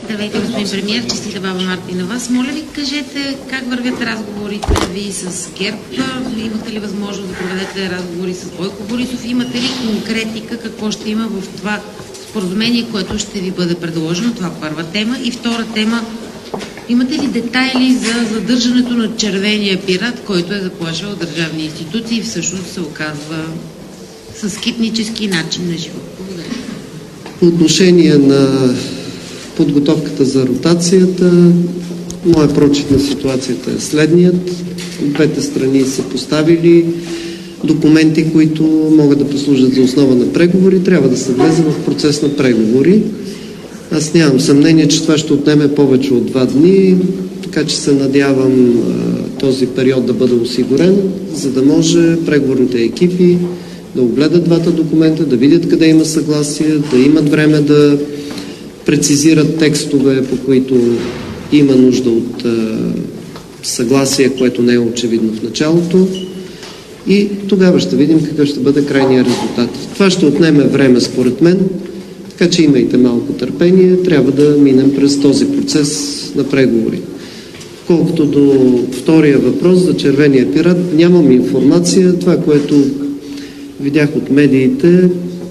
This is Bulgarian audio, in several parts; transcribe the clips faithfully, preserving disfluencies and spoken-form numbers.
Здравейте, господин премиер, честита баба Марта и на вас. Моля ви, кажете как вървят разговорите ви с ГЕРБ? Имахте ли възможност да проведете разговори с Бойко Борисов? Имате ли конкретика какво ще има в това споразумение, което ще ви бъде предложено? Това е първа тема. И втора тема, имате ли детайли за задържането на червения пират, който е заплашил държавни институции и всъщност се оказва с скитнически начин на живот? Благодаря. По отношение на подготовката за ротацията, моят прочит на ситуацията е следният. Двете страни са поставили документи, които могат да послужат за основа на преговори. Трябва да се влезе в процес на преговори. Аз нямам съмнение, че това ще отнеме повече от два дни, така че се надявам този период да бъде осигурен, за да може преговорните екипи да огледат двата документа, да видят къде има съгласие, да имат време да прецизират текстове, по които има нужда от а, съгласие, което не е очевидно в началото. И тогава ще видим какъв ще бъде крайният резултат. Това ще отнеме време, според мен, така че имайте малко търпение. Трябва да минем през този процес на преговори. Колкото до втория въпрос за червения пират, нямам информация. Това, което видях от медиите,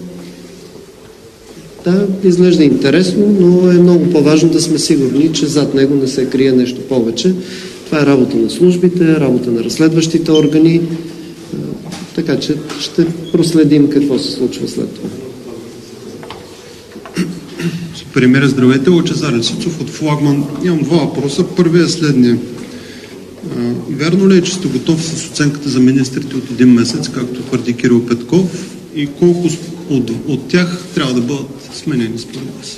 да, изглежда интересно, но е много по-важно да сме сигурни, че зад него не се крие нещо повече. Това е работа на службите, работа на разследващите органи, така че ще проследим какво се случва след това. Премиер, здравейте, Лъчезар Лисицов от Флагман. Имам два въпроса. Първият е следния. Вярно ли е, че сте готов с оценката за министрите от един месец, както твърди Кирил Петков, и колко от, от тях трябва да бъдат сменени според вас?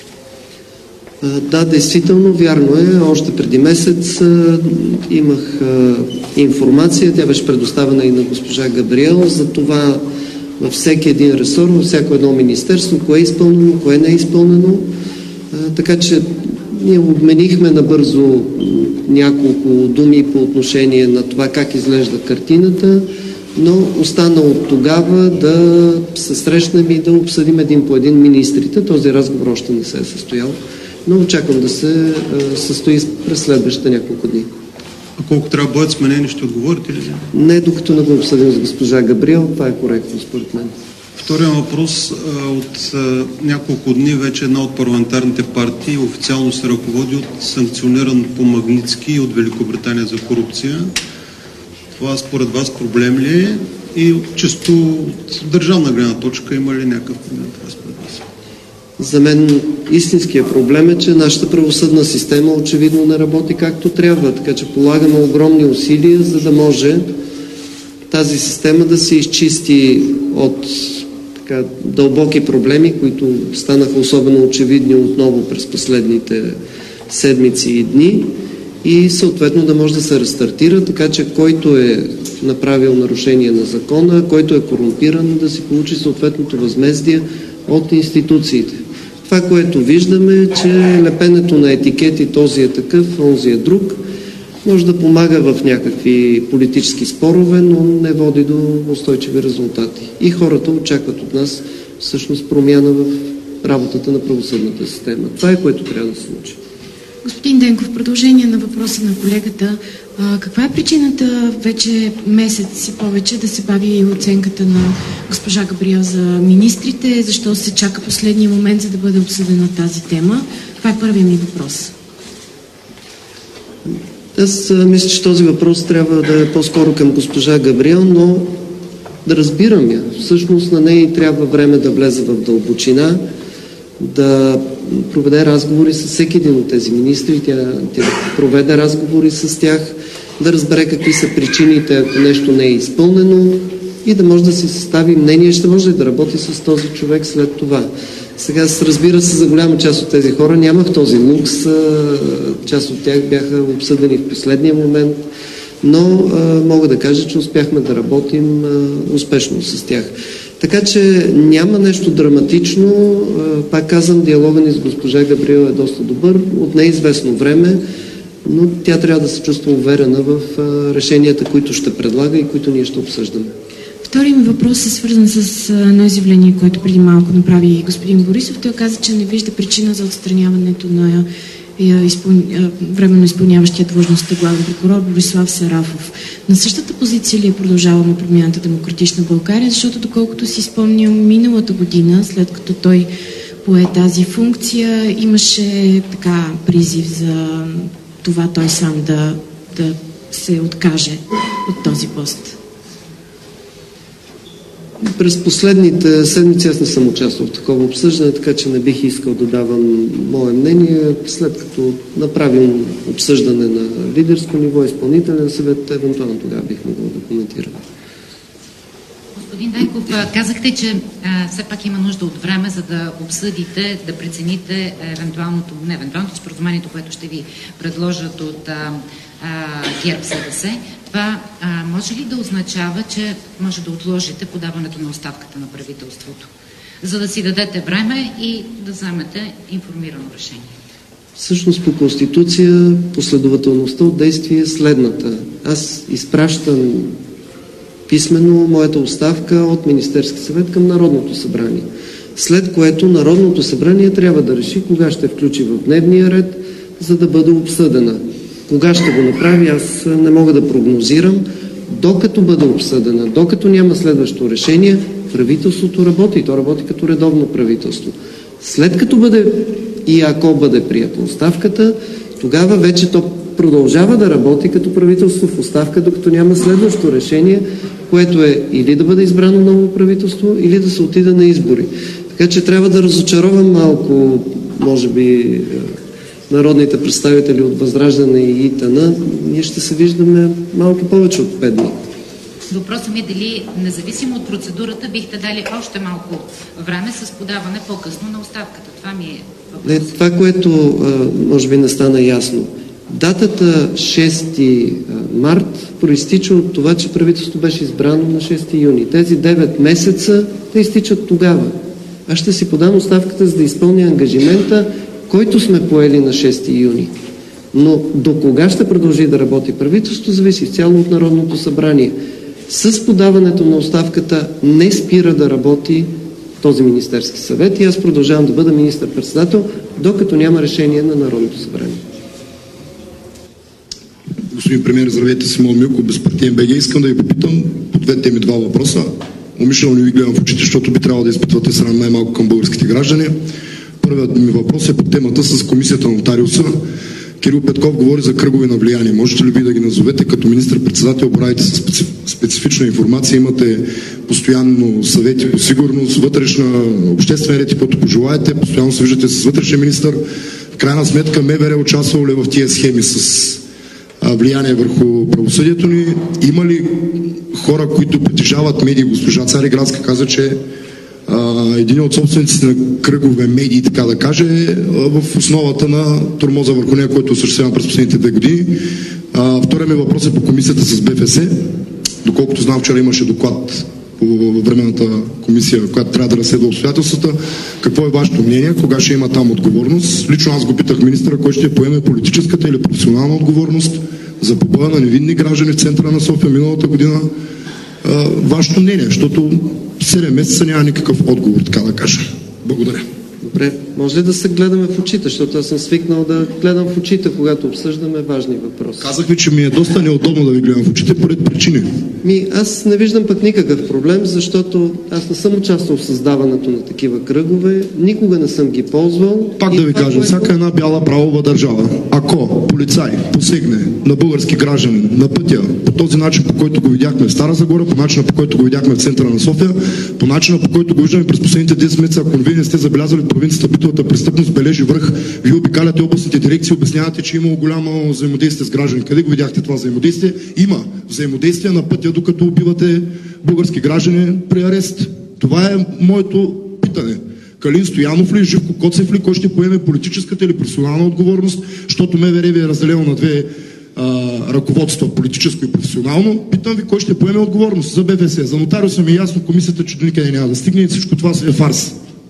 Да, действително, вярно е. Още преди месец а, имах а, информация, тя беше предоставена и на госпожа Габриел, за това във всеки един ресор, във всяко едно министерство, кое е изпълнено, кое не е изпълнено. А, така че ние обменихме набързо няколко думи по отношение на това как изглежда картината, но остана от тогава да се срещнем и да обсъдим един по един министрите. Този разговор още не се е състоял, но очаквам да се състои през следващите няколко дни. А колко трябва да бъдат сменени, ще отговорите ли? Не, докато не го обсъдим с госпожа Габриел, това е коректно според мен. Втория въпрос. От няколко дни вече една от парламентарните партии официално се ръководи от санкциониран по Магнитски и от Великобритания за корупция. Това според вас проблем ли е? И чисто от държавна гледна точка има ли някакъв проблем това според вас? За мен истинският проблем е, че нашата правосъдна система очевидно не работи както трябва, така че полагаме огромни усилия, за да може тази система да се изчисти от така, дълбоки проблеми, които станаха особено очевидни отново през последните седмици и дни, и съответно да може да се рестартира, така че който е направил нарушение на закона, който е корумпиран, да си получи съответното възмездие от институциите. Това, което виждаме, е, че лепенето на етикети, този е такъв, онзи е друг, може да помага в някакви политически спорове, но не води до устойчиви резултати. И хората очакват от нас всъщност промяна в работата на правосъдната система. Това е, което трябва да се случи. Господин Денков, в продължение на въпроса на колегата, а, каква е причината вече месец и повече да се бави оценката на госпожа Габриел за министрите? Защо се чака последния момент, за да бъде обсъдена тази тема? Това е първият ми въпрос. Аз мисля, че този въпрос трябва да е по-скоро към госпожа Габриел, но да разбирам я. Всъщност на нея трябва време да влезе в дълбочина, да проведе разговори с всеки един от тези министри, тя, тя проведе разговори с тях, да разбере какви са причините, ако нещо не е изпълнено, и да може да си състави мнение, ще може да работи с този човек след това. Сега, разбира се, за голяма част от тези хора нямах този лукс, част от тях бяха обсъдени в последния момент, но а, мога да кажа, че успяхме да работим а, успешно с тях. Така че няма нещо драматично. Пак казвам, диалога ни с госпожа Габриел е доста добър, от неизвестно време, но тя трябва да се чувства уверена в решенията, които ще предлага и които ние ще обсъждаме. Вторият ми въпрос е свързан с едно изявление, което преди малко направи господин Борисов. Той каза, че не вижда причина за отстраняването на изпъл... временно изпълняващия длъжността главен прокурор Борислав Сарафов. На същата позиция ли е продължаваме Промяната Демократична България? Защото, доколкото си спомням, миналата година, след като той пое тази функция, имаше така призив за това той сам да, да се откаже от този пост. През последните седмици аз не съм участвал в такова обсъждане, така че не бих искал да давам мое мнение. След като направим обсъждане на лидерско ниво, изпълнителен съвет, евентуално тогава бих могъл да коментирам. Господин Дайков, казахте, че а, все пак има нужда от време, за да обсъдите, да прецените евентуалното, не евентуалното споразумението, което ще ви предложат от а, а, ГЕРБ-СДС. Това а, може ли да означава, че може да отложите подаването на оставката на правителството, за да си дадете време и да вземете информирано решение? Всъщност по Конституция последователността от действие е следната. Аз изпращам писмено моята оставка от Министерски съвет към Народното събрание, след което Народното събрание трябва да реши кога ще включи в дневния ред, за да бъде обсъдена. Кога ще го направи, аз не мога да прогнозирам. Докато бъде обсъдена, докато няма следващо решение, правителството работи. То работи като редовно правителство. След като бъде и ако бъде приета оставката, тогава вече то продължава да работи като правителство в оставка, докато няма следващо решение, което е или да бъде избрано ново правителство, или да се отида на избори. Така че трябва да разочаровам малко, може би, народните представители от Възраждане и ИТН. Ние ще се виждаме малко повече от пет дни. Въпросът ми е дали, независимо от процедурата, бихте дали още малко време с подаване по-късно на оставката. Това ми е въпрос. Не, това, което може би не стана ясно. Датата шести март проистича от това, че правителството беше избрано на шести юни. Тези девет месеца те изтичат тогава. Аз ще си подам оставката, за да изпълня ангажимента, който сме поели на шести юни. Но до кога ще продължи да работи правителството, зависи цяло от Народното събрание. С подаването на оставката не спира да работи този Министерски съвет и аз продължавам да бъда министър-председател, докато няма решение на Народното събрание. Господин премиер, здравейте, Симон Милков, Безпартиен БГ. Искам да ви попитам по две теми два въпроса. Умишлено не ви гледам в очите, защото би трябвало да изпитвате срам най-малко към българските граждани. Първият ми въпрос е по темата с комисията на нотариуса. Кирил Петков говори за кръгове на влияние. Можете ли ви да ги назовете? Като министър-председател боравите с специфична информация, имате постоянно съвети по сигурност, вътрешна, обществен ред и каквото пожелаете, постоянно се виждате с вътрешен министър. В крайна сметка МВР е участвало ли в тия схеми с влияние върху правосъдието ни? Има ли хора, които притежават медии? Госпожа Цариградска каза, че а, един от собствениците на кръгове медии, така да каже, е в основата на тормоза върху нея, който осъществява през последните две години. А, втория ми въпрос е по комисията с БФС. Доколкото знам, вчера имаше доклад по временната комисия, която трябва да разследва обстоятелствата. Какво е вашето мнение? Кога ще има там отговорност? Лично аз го питах министъра, кой ще поеме политическата или професионална отговорност за побоя на невинни граждани в центъра на София миналата година. А, вашето мнение, защото седем месеца няма никакъв отговор, така да кажа. Благодаря. Добре, може ли да се гледаме в очите, защото аз съм свикнал да гледам в очите, когато обсъждаме важни въпроси. Казах ви, че ми е доста неудобно да ви гледам в очите поред причини. Ми, аз не виждам пък никакъв проблем, защото аз не съм участвал в създаването на такива кръгове, никога не съм ги ползвал. Пак да ви кажа, което... всяка една бяла правова държава, ако полицай посегне на български гражданин на пътя по този начин, по който го видяхме в Стара Загора, по начина, по който го видяхме в центъра на София, по начина, по който го виждаме през последните десет месеца, ако вие не сте забелязали, провинцията битовата престъпност бележи върх, вие обикаляте областните дирекции, обяснявате, че имало голямо взаимодействие с граждани. Къде го видяхте това взаимодействие? Има взаимодействие на пътя, докато убивате български граждани при арест. Това е моето питане. Калин Стоянов ли, Живко Коцев ли, кой ще поеме политическата или професионална отговорност, защото МВР ви е разделено на две а, ръководства, политическо и професионално. Питам ви, кой ще поеме отговорност за БФС. За нотариуса ми е ясно, комисията, че до никъде няма да стигне и всичко това е фарс.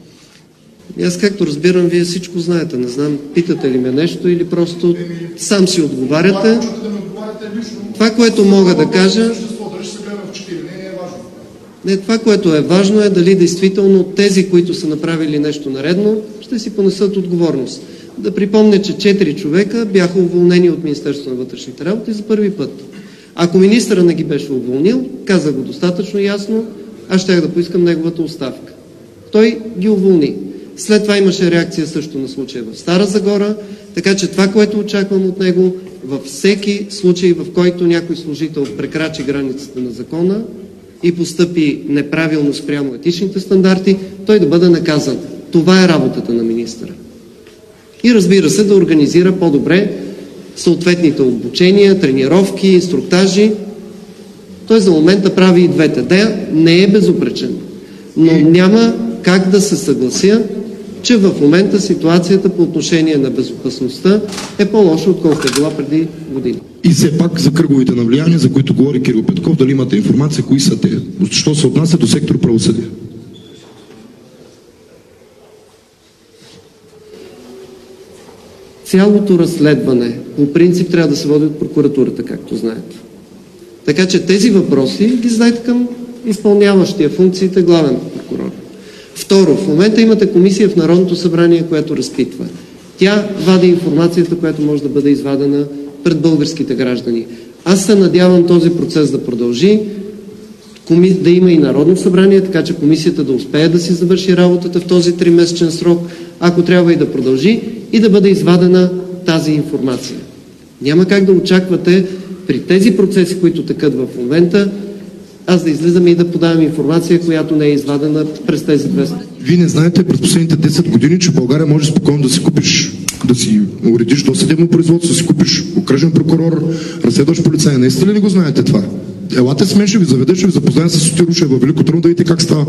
И аз както разбирам, вие всичко знаете. Не знам, питате ли ме нещо или просто сам си отговаряте. Това, което мога да кажа... Не, това, което е важно, е дали действително тези, които са направили нещо наредно, ще си понесат отговорност. Да припомня, че четири човека бяха уволнени от Министерството на вътрешните работи за първи път. Ако министъра не ги беше уволнил, каза го достатъчно ясно, аз щях да поискам неговата оставка. Той ги уволни. След това имаше реакция също на случая в Стара Загора, така че това, което очаквам от него, във всеки случай, в който някой служител прекрачи границата на закона и постъпи неправилно спрямо етичните стандарти, той да бъде наказан. Това е работата на министъра. И разбира се, да организира по-добре съответните обучения, тренировки, инструктажи. Той за момента прави и двете. Да, не е безупречен, но няма как да се съглася, че в момента ситуацията по отношение на безопасността е по-лоша, отколкото е била преди години. И все пак за кръговите на влияние, за които говори Кирил Петков, дали имате информация, кои са те? Що се отнася до сектор правосъдие? Цялото разследване по принцип трябва да се води от прокуратурата, както знаете. Така че тези въпроси ги знаете към изпълняващия функциите главен прокурор. Второ, в момента имате комисия в Народното събрание, която разпитва. Тя вади информацията, която може да бъде извадена пред българските граждани. Аз се надявам този процес да продължи, да има и Народно събрание, така че комисията да успее да си завърши работата в този тримесечен срок, ако трябва и да продължи, и да бъде извадена тази информация. Няма как да очаквате при тези процеси, които текат в момента, аз да излизам и да подавам информация, която не е извадена през тези две. Вие не знаете през последните десет години, че в България може спокойно да си купиш, да си уредиш досъдебно производство, да си купиш окръжен прокурор, разследващ полицай. Наистина ли го знаете това? Елате с мен, ще ви заведа, ще ви запознаем с Сотируша във Велико Търново, да видите как става.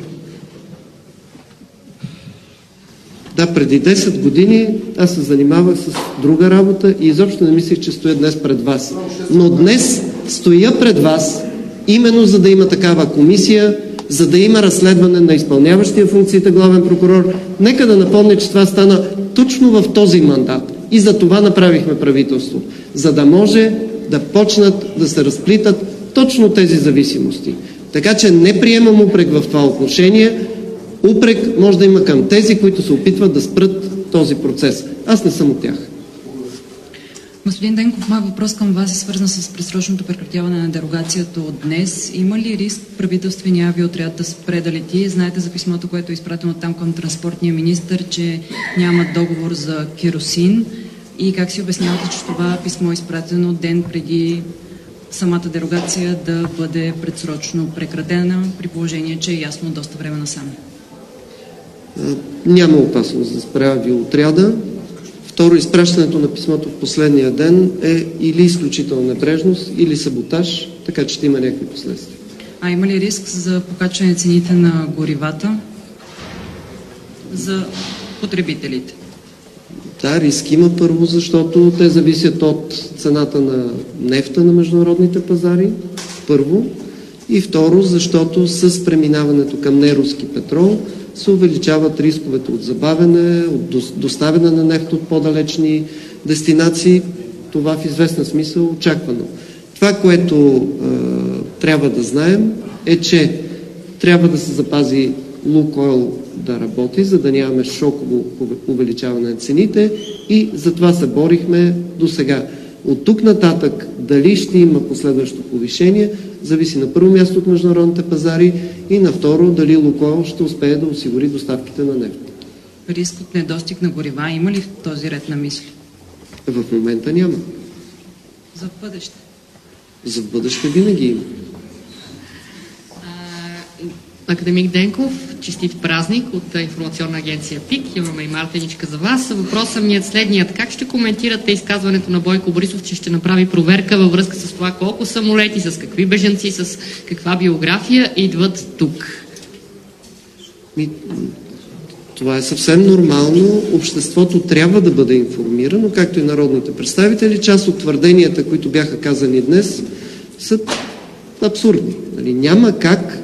Да, преди десет години аз се занимавах с друга работа и изобщо не мислих, че стоя днес пред вас. Но днес стоя пред вас именно за да има такава комисия, за да има разследване на изпълняващия функциите главен прокурор. Нека да напомня, че това стана точно в този мандат. И за това направихме правителство. За да може да почнат да се разплитат точно тези зависимости. Така че не приемам упрек в това отношение. Упрек може да има към тези, които се опитват да спрат този процес. Аз не съм от тях. Господин Денков, моят въпрос към вас е свързан с предсрочното прекратяване на дерогацията от днес. Има ли риск правителствения авиоотряд да спре да лети? Знаете за писмото, което е изпратено там към транспортния министър, че няма договор за керосин. И как си обяснявате, че това писмо е изпратено ден преди самата дерогация да бъде предсрочно прекратена, при положение, че е ясно доста време насам? Няма опасност да спре авиоотряда. Второ, изпращането на писмото в последния ден е или изключителна небрежност, или саботаж, така че ще има някакви последствия. А има ли риск за покачване цените на горивата за потребителите? Да, риск има първо, защото те зависят от цената на нефта на международните пазари, първо. И второ, защото с преминаването към неруски петрол се увеличават рисковете от забавяне, от доставяне на нефт от по-далечни дестинации. Това в известен смисъл е очаквано. Това, което е, трябва да знаем, е, че трябва да се запази Лукойл да работи, за да нямаме шоково увеличаване на цените, и за това се борихме до сега. От тук нататък дали ще има последващо повишение, зависи на първо място от международните пазари и на второ дали Лукойл ще успее да осигури доставките на нефт. Риск от недостиг на горива има ли в този ред на мисли? В момента няма. За бъдеще? За бъдеще винаги има. Академик Денков, честит празник от информационна агенция ПИК. Имаме и мартеничка за вас. Въпросът ми е следният. Как ще коментирате изказването на Бойко Борисов, че ще направи проверка във връзка с това колко самолети, с какви бежанци, с каква биография идват тук? Това е съвсем нормално. Обществото трябва да бъде информирано, както и народните представители. Част от твърденията, които бяха казани днес, са абсурдни. Нали? Няма как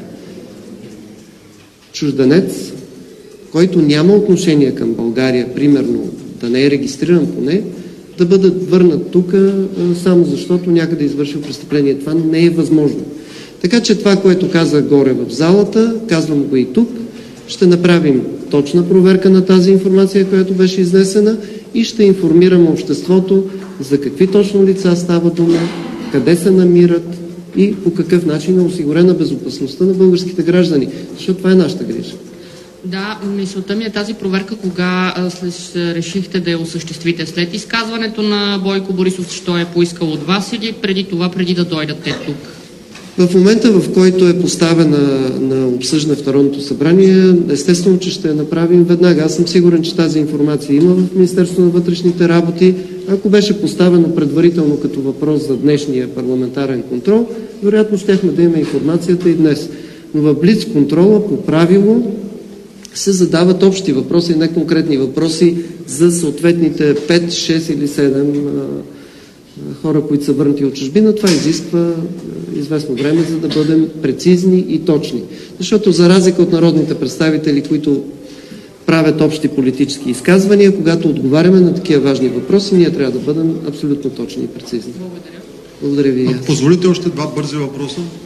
чужденец, който няма отношение към България, примерно да не е регистриран поне, да бъде върнат тук само защото някъде е извършил престъпление. Това не е възможно. Така че това, което казах горе в залата, казвам го и тук, ще направим точна проверка на тази информация, която беше изнесена и ще информираме обществото за какви точно лица става дума, къде се намират и по какъв начин е осигурена безопасността на българските граждани, защото това е нашата грижа. Да, мисълта ми е тази проверка, кога решихте да я осъществите? След изказването на Бойко Борисов, що е поискал от вас или преди това, преди да дойдете тук? В момента, в който е поставена на обсъждане в Народното събрание, естествено, че ще я направим веднага. Аз съм сигурен, че тази информация има в Министерството на вътрешните работи. Ако беше поставено предварително като въпрос за днешния парламентарен контрол, вероятно щяхме да има информацията и днес. Но в блиц контрола по правило се задават общи въпроси, не конкретни въпроси за съответните пет, шест или седем хора, които са върнати от чужбина. Това изисква известно време, за да бъдем прецизни и точни. Защото за разлика от народните представители, които правят общи политически изказвания, когато отговаряме на такива важни въпроси, ние трябва да бъдем абсолютно точни и прецизни. Благодаря. Благодаря ви. Позволите още два бързи въпроса?